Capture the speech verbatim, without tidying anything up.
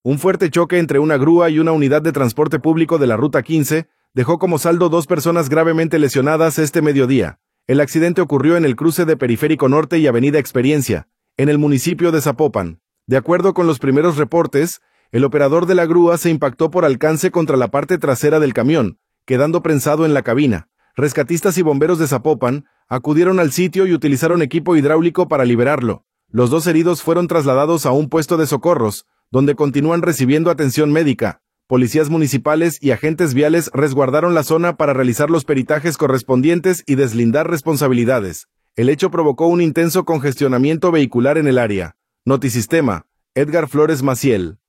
Un fuerte choque entre una grúa y una unidad de transporte público de la Ruta quince dejó como saldo dos personas gravemente lesionadas este mediodía. El accidente ocurrió en el cruce de Periférico Norte y Avenida Experiencia, en el municipio de Zapopan. De acuerdo con los primeros reportes, el operador de la grúa se impactó por alcance contra la parte trasera del camión, quedando prensado en la cabina. Rescatistas y bomberos de Zapopan acudieron al sitio y utilizaron equipo hidráulico para liberarlo. Los dos heridos fueron trasladados a un puesto de socorros, donde continúan recibiendo atención médica. Policías municipales y agentes viales resguardaron la zona para realizar los peritajes correspondientes y deslindar responsabilidades. El hecho provocó un intenso congestionamiento vehicular en el área. Notisistema, Edgar Flores Maciel.